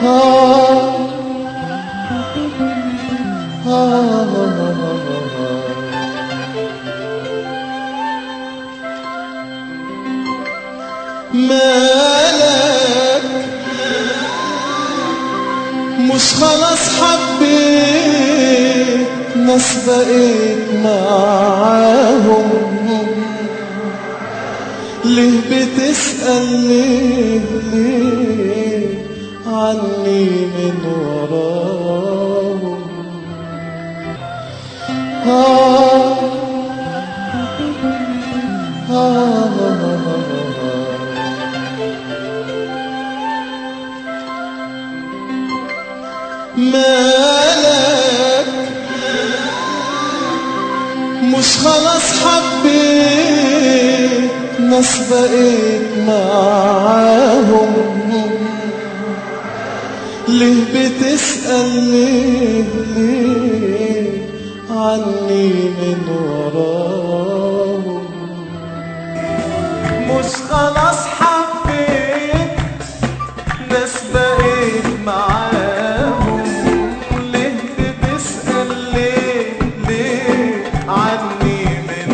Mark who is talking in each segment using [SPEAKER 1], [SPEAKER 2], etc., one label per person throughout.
[SPEAKER 1] مالك مش خلاص حبيت ناس بقيت معاهم، ليه بتسأل ليه عني من وراهم؟ مالك مش خلاص حبيت ناس بقيت معاهم، ليه بتسأل ليه عني من وراهم؟ مش خلاص حبيت ناس بقيت معاهم، ليه بتسأل ليه عني من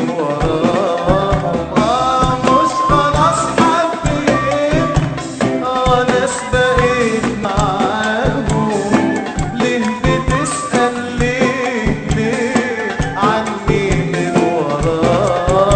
[SPEAKER 1] وراهم؟ مش خلاص حبيت ناس بقيت معاهم، ليه بتسأل ليه عني من وراهم؟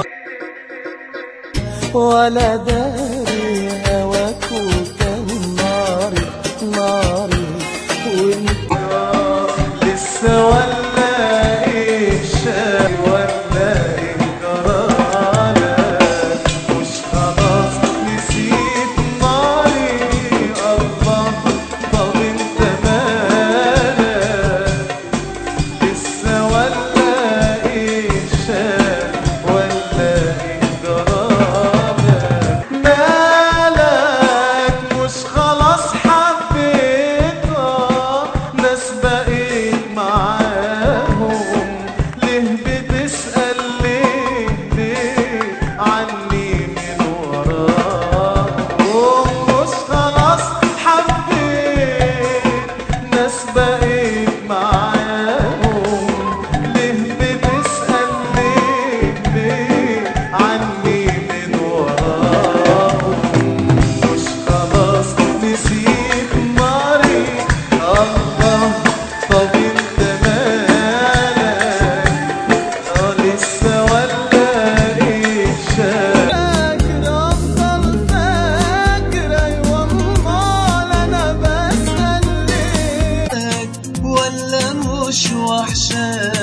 [SPEAKER 1] ولا داري هواك وكان ناري ناري وانت لسه ولا ايه شاي ولا ايه جرالك؟ مش خلاص نسيت ناري؟ الله طب انت مالك؟ لسه ولا ايه شاي ولا ايه جرالك؟ مالك مش خلاص حبيت ناس بقيت معاهم، ليه بتسأل ليه عني من وراهم؟ مش خلاص حبيت ناس بقيت معاهم، ليه بتسأل ليه عني من وراهم؟ مش خلاص نسيت ناري؟ الله طب انت مالك؟ لسه ولا ايه شايف؟ فاكر افضل فاكر، ايوه امال انا بسأل ليه؟ ولا مش وحشاك